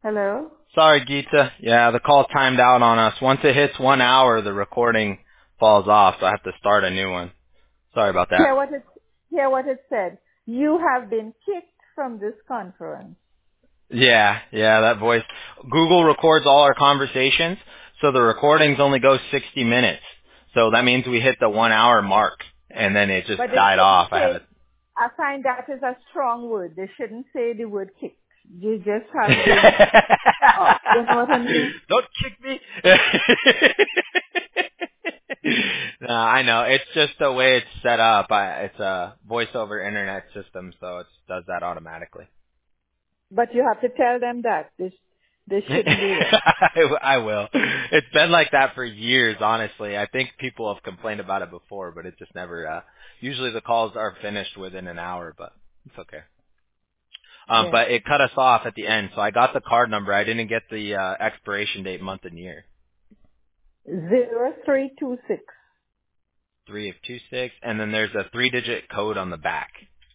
Hello? Sorry, Geeta. Yeah, the call timed out on us. Once it hits 1 hour, the recording falls off, so I have to start a new one. Sorry about that. Hear what it said. You have been kicked from this conference. Yeah, that voice. Google records all our conversations, so the recordings only go 60 minutes. So that means we hit the 1 hour mark, and then it just But they died shouldn't off. I have say, it. I find that is a strong word. They shouldn't say the word kicked. You just have been, you know what I mean? Don't kick me. No, I know. It's just the way it's set up. It's a voice over internet system, so it does that automatically. But you have to tell them that. They shouldn't do that. I will. It's been like that for years, honestly. I think people have complained about it before, but it just never, usually the calls are finished within an hour, but it's okay. Yes. But it cut us off at the end, so I got the card number. I didn't get the expiration date, month and year. 0326. 3 of 26, and then there's a 3-digit code on the back.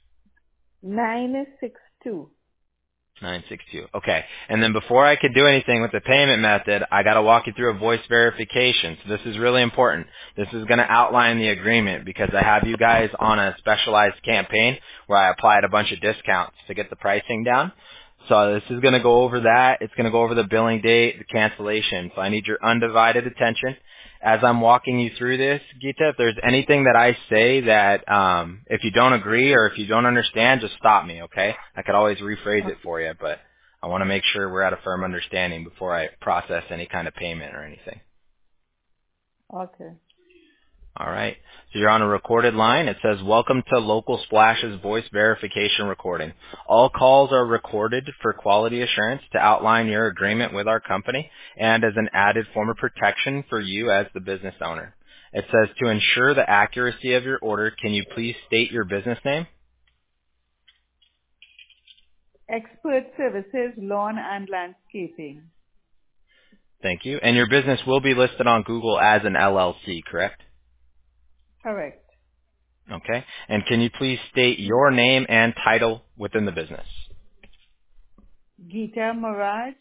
962. 962. Okay. And then before I could do anything with the payment method, I got to walk you through a voice verification. So this is really important. This is going to outline the agreement because I have you guys on a specialized campaign where I applied a bunch of discounts to get the pricing down. So this is going to go over that. It's going to go over the billing date, the cancellation. So I need your undivided attention. As I'm walking you through this, Geeta, if there's anything that I say that if you don't agree or if you don't understand, just stop me, okay? I could always rephrase it for you, but I want to make sure we're at a firm understanding before I process any kind of payment or anything. Okay. All right. So you're on a recorded line. It says, welcome to Local Splash's voice verification recording. All calls are recorded for quality assurance to outline your agreement with our company and as an added form of protection for you as the business owner. It says, to ensure the accuracy of your order, can you please state your business name? Expert Services, Lawn and Landscaping. Thank you. And your business will be listed on Google as an LLC, correct? Correct. Okay. And can you please state your name and title within the business? Geeta Mirage,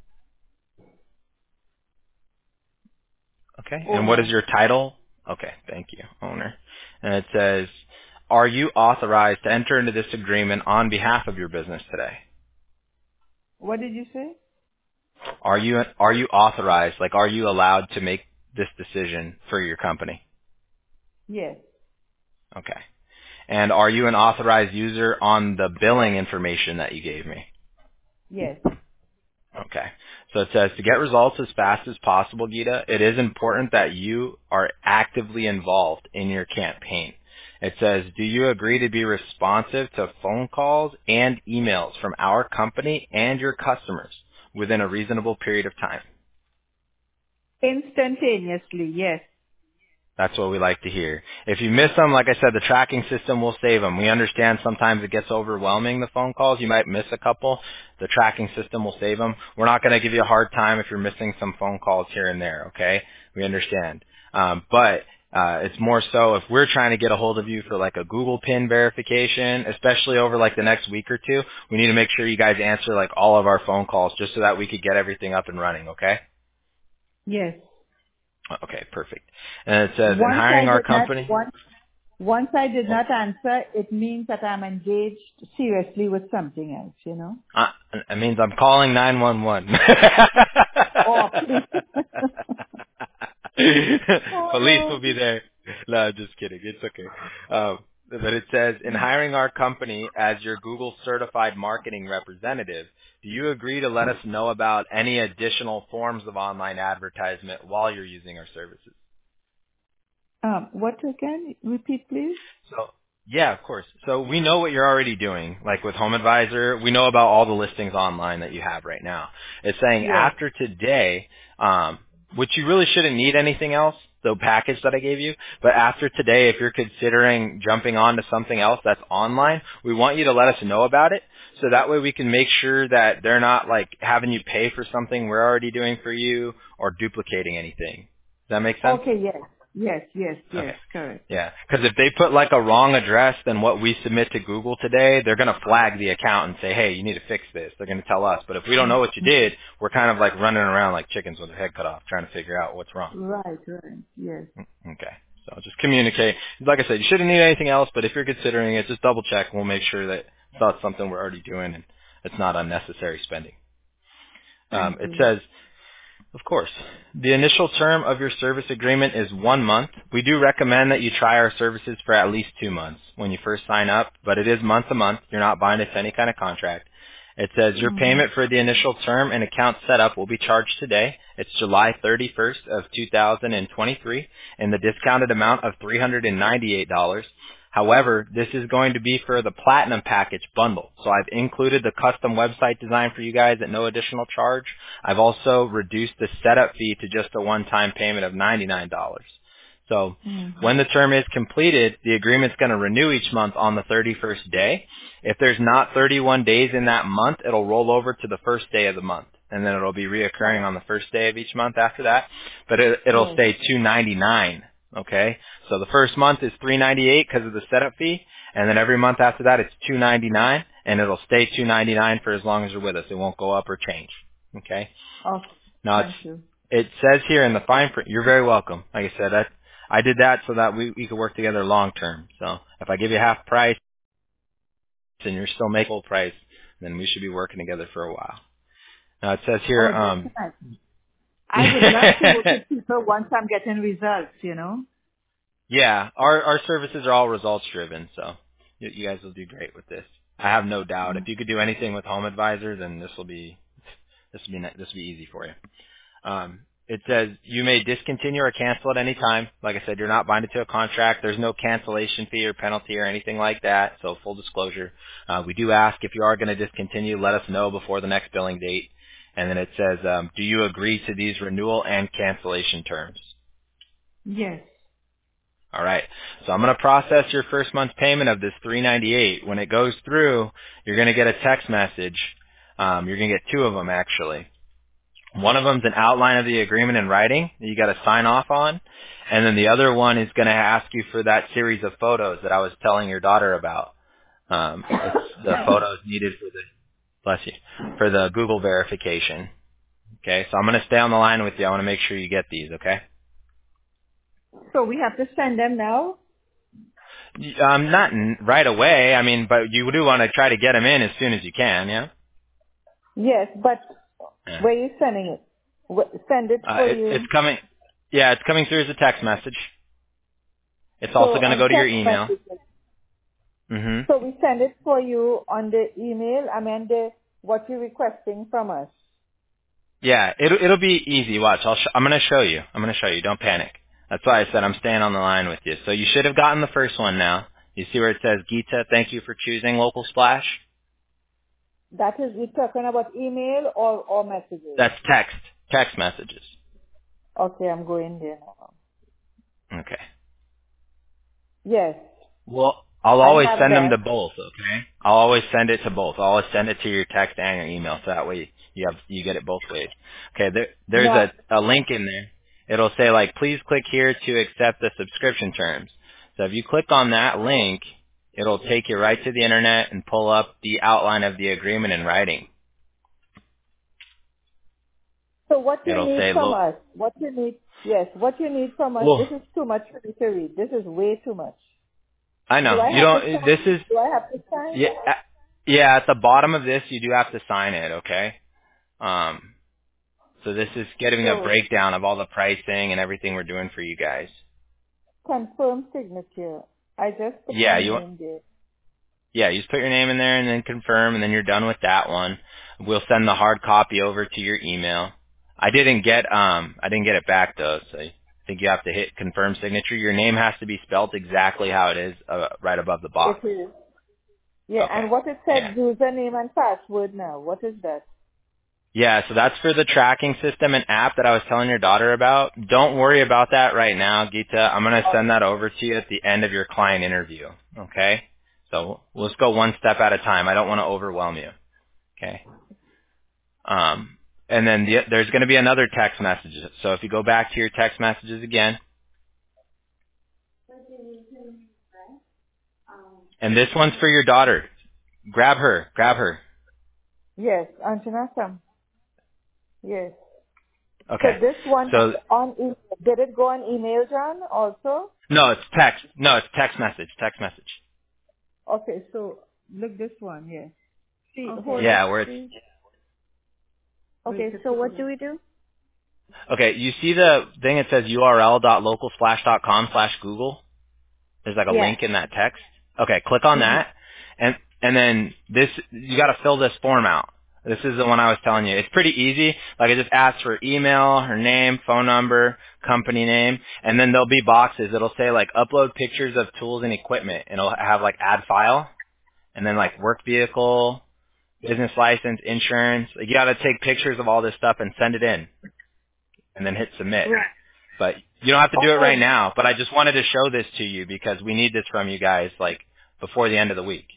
Okay. And what is owner. your title? Okay. Thank you. Owner. And it says, are you authorized to enter into this agreement on behalf of your business today? What did you say? Are you authorized? Like, are you allowed to make this decision for your company? Yes. Okay. And are you an authorized user on the billing information that you gave me? Yes. Okay. So it says to get results as fast as possible, Geeta, it is important that you are actively involved in your campaign. It says, do you agree to be responsive to phone calls and emails from our company and your customers within a reasonable period of time? Instantaneously, yes. That's what we like to hear. If you miss them, like I said, the tracking system will save them. We understand sometimes it gets overwhelming, the phone calls. You might miss a couple. The tracking system will save them. We're not going to give you a hard time if you're missing some phone calls here and there, okay? We understand. But it's more so if we're trying to get a hold of you for like a Google PIN verification, especially over like the next week or two, we need to make sure you guys answer like all of our phone calls just so that we could get everything up and running, okay? Yes. Okay, perfect. And it says, in Once I hiring our did not, company, once I did not answer, it means that I'm engaged seriously with something else, you know? it means I'm calling 911. Oh, please. Police Oh. will be there. No, I'm just kidding. It's okay. But it says, in hiring our company as your Google certified marketing representative, do you agree to let us know about any additional forms of online advertisement while you're using our services? What again? Repeat, please. So, yeah, of course. So we know what you're already doing. Like with Home Advisor, we know about all the listings online that you have right now. It's saying Yes. after today, which you really shouldn't need anything else, the package that I gave you, but after today, if you're considering jumping on to something else that's online, we want you to let us know about it. So that way we can make sure that they're not like having you pay for something we're already doing for you or duplicating anything. Does that make sense? Okay, yes. Yes, Okay. correct. Yeah, because if they put like a wrong address than what we submit to Google today, they're going to flag the account and say, hey, you need to fix this. They're going to tell us. But if we don't know what you did, we're kind of like running around like chickens with their head cut off trying to figure out what's wrong. Right, yes. Okay. So just communicate. Like I said, you shouldn't need anything else, but if you're considering it, just double check. We'll make sure that it's not something we're already doing and it's not unnecessary spending. Thank It you. says, of course. The initial term of your service agreement is 1 month. We do recommend that you try our services for at least 2 months when you first sign up, but it is month to month. You're not binding to any kind of contract. It says your Mm-hmm. payment for the initial term and account setup will be charged today. It's July 31st of 2023 and the discounted amount of $398. However, this is going to be for the Platinum Package bundle. So I've included the custom website design for you guys at no additional charge. I've also reduced the setup fee to just a one-time payment of $99. So Mm-hmm. when the term is completed, the agreement's going to renew each month on the 31st day. If there's not 31 days in that month, it'll roll over to the first day of the month, and then it'll be reoccurring on the first day of each month after that. But it'll Yes. stay $299. Okay, so the first month is $398 because of the setup fee, and then every month after that it's $299, and it'll stay $299 for as long as you're with us. It won't go up or change. Okay. Okay. Now Thank you. it says here in the fine print. You're very welcome. Like I said, I did that so that we could work together long term. So if I give you half price and you're still making full price, then we should be working together for a while. Now it says here, Oh, that's nice. I would love to work with people once I'm getting results. yeah, our services are all results driven, so you guys will do great with this. I have no doubt. If you could do anything with Home Advisor, then this will be easy for you. It says you may discontinue or cancel at any time. Like I said, you're not binded to a contract. There's no cancellation fee or penalty or anything like that. So full disclosure, we do ask if you are going to discontinue, let us know before the next billing date. And then it says, do you agree to these renewal and cancellation terms? Yes. All right. So I'm going to process your first month's payment of this $398. When it goes through, you're going to get a text message. You're going to get two of them actually. One of them's an outline of the agreement in writing that you got to sign off on, and then the other one is going to ask you for that series of photos that I was telling your daughter about. It's the photos needed for the for the Google verification. Okay, so I'm going to stay on the line with you. I want to make sure you get these. Okay. So we have to send them now? Not right away. I mean, but you do want to try to get them in as soon as you can. Yeah. Yes, but Yeah. where are you sending it? Send it for you. It's coming. Yeah, it's coming through as a text message. It's So also going to on go to your text email. messages. Mm-hmm. So we send it for you on the email. I mean, what you're requesting from us. Yeah, it'll be easy. Watch, I'm gonna show you. Don't panic. That's why I said I'm staying on the line with you. So you should have gotten the first one now. You see where it says Gita, thank you for choosing Local Splash? That is, you're talking about email or messages? That's text messages. Okay, I'm going there now. Okay. Yes, Well, I'll I always have send them that. to both, okay? I'll always send it to both. I'll always send it to your text and your email, so that way you get it both ways. Okay, there's No, a link in there. It'll say like, please click here to accept the subscription terms. So if you click on that link, it'll take you right to the internet and pull up the outline of the agreement in writing. so what you It'll need say, from look, us, what you need from us, this well, is too much for me to read. This is way too much. I Do know I you have to don't. This sign? is Do I have to sign? yeah, yeah. At the bottom of this, you do have to sign it, okay? So this is getting a So breakdown of all the pricing and everything we're doing for you guys. confirm signature. I just put Yeah, my name there. you just put your name in there and then confirm, and then you're done with that one. We'll send the hard copy over to your email. I didn't get it back though, so I think you have to hit confirm signature. Your name has to be spelled exactly how it is, right above the box. It is. Yeah, Okay. and what it Yeah. said, username and password now. What is that? Yeah, so that's for the tracking system and app that I was telling your daughter about. Don't worry about that right now, Gita. I'm going to send that over to you at the end of your client interview, okay? So let's go one step at a time. I don't want to overwhelm you, okay? And then there's going to be another text message. So if you go back to your text messages again, And this one's for your daughter. Grab her. Grab her. Yes, Anjana Sam. Yes. So Okay. this one So on did it go on email, John, also? no, it's text. No, it's text message. Text message. Okay, so look this one, yes. See, Okay. hold Yeah, it, where it's please. Okay, so what do we do? okay. You see the thing that says url.localsplash.com/Google? There's like a Yeah. link in that text. Okay, click on Mhm. that, and then this you got to fill this form out. This is the one I was telling you. It's pretty easy. Like it just asks for email, her name, phone number, company name, and then there'll be boxes. It'll say like upload pictures of tools and equipment, and it'll have like add file, and then like work vehicle, business license, insurance. Like you got to take pictures of all this stuff and send it in, and then hit submit. Right. But you don't have to do it Oh, right now. But I just wanted to show this to you because we need this from you guys like before the end of the week.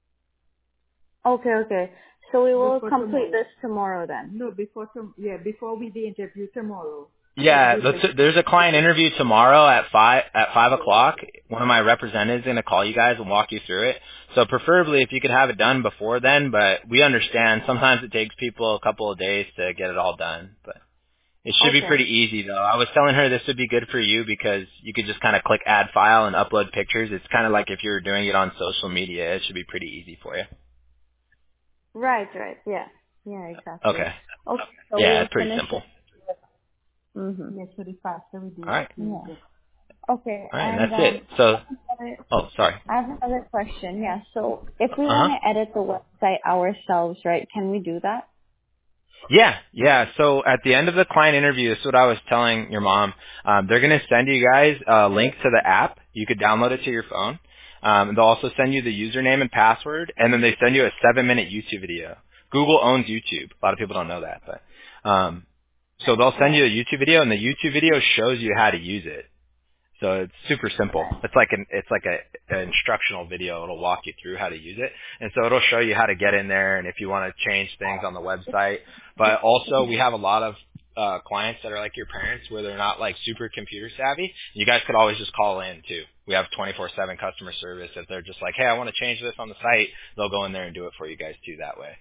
Okay, okay. So we will before complete tomorrow. this tomorrow then. No, before we the interview tomorrow. Yeah, We like, there's a client interview tomorrow at 5 o'clock. One of my representatives is going to call you guys and walk you through it. So preferably if you could have it done before then, but we understand sometimes it takes people a couple of days to get it all done. But it should be Okay. pretty easy though. I was telling her this would be good for you because you could just kind of click add file and upload pictures. It's kind of like if you were doing it on social media. It should be pretty easy for you. Right, right. Yeah. Yeah, exactly. Okay. Okay, so we Yeah, will it's pretty finish simple. it. Mhm. yes, for the faster we do All right. it. Yeah. Okay, All right, and and that's it. So, I oh, sorry. have another question. Yeah. So if we Uh-huh. want to edit the website ourselves, right? Can we do that? Yeah. So at the end of the client interview, this is what I was telling your mom. They're going to send you guys a link to the app. You could download it to your phone. They'll also send you the username and password, and then they send you a 7-minute YouTube video. Google owns YouTube. A lot of people don't know that, but so they'll send you a YouTube video, and the YouTube video shows you how to use it. So it's super simple. It's like an instructional video. It'll walk you through how to use it. And so it'll show you how to get in there and if you want to change things on the website. But also we have a lot of clients that are like your parents where they're not like super computer savvy. You guys could always just call in too. We have 24/7 customer service. If they're just like, hey, I want to change this on the site, they'll go in there and do it for you guys too that way.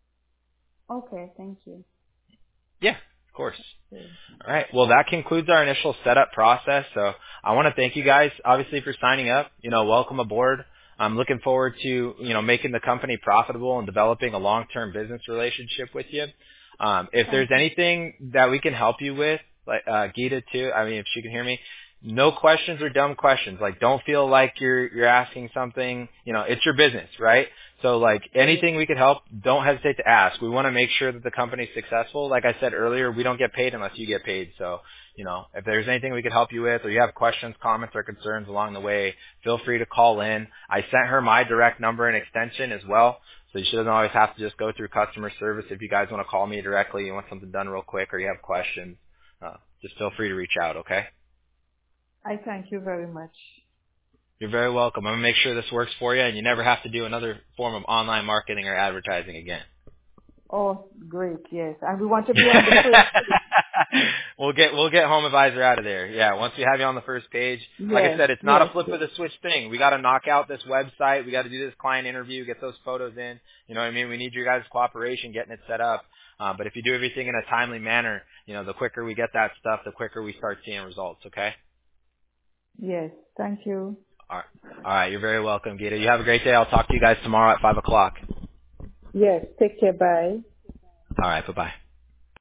Okay, thank you. Yeah, of course. All right. Well, that concludes our initial setup process. So I want to thank you guys, obviously, for signing up. Welcome aboard. I'm looking forward to, making the company profitable and developing a long-term business relationship with you. If there's anything that we can help you with, like Geeta too, I mean, if she can hear me, no questions are dumb questions. Like, don't feel like you're asking something. It's your business, right? So, like, anything we could help, don't hesitate to ask. We want to make sure that the company's successful. Like I said earlier, we don't get paid unless you get paid. So, if there's anything we could help you with or you have questions, comments, or concerns along the way, feel free to call in. I sent her my direct number and extension as well. So she doesn't always have to just go through customer service. If you guys want to call me directly, you want something done real quick, or you have questions, just feel free to reach out, okay? I thank you very much. You're very welcome. I'm going to make sure this works for you, and you never have to do another form of online marketing or advertising again. Oh, great, yes. And we want to be on the first. We'll get Home Advisor out of there. Yeah, once we have you on the first page. Like I Yes, said, it's not a yes, flip of the switch thing. We got to knock out this website. We got to do this client interview, get those photos in. You know what I mean? We need your guys' cooperation getting it set up. But if you do everything in a timely manner, the quicker we get that stuff, the quicker we start seeing results, okay? yes. Thank you. All right. You're very welcome, Gita. You have a great day. I'll talk to you guys tomorrow at 5 o'clock. Yes, take care. Bye. All right. Bye-bye.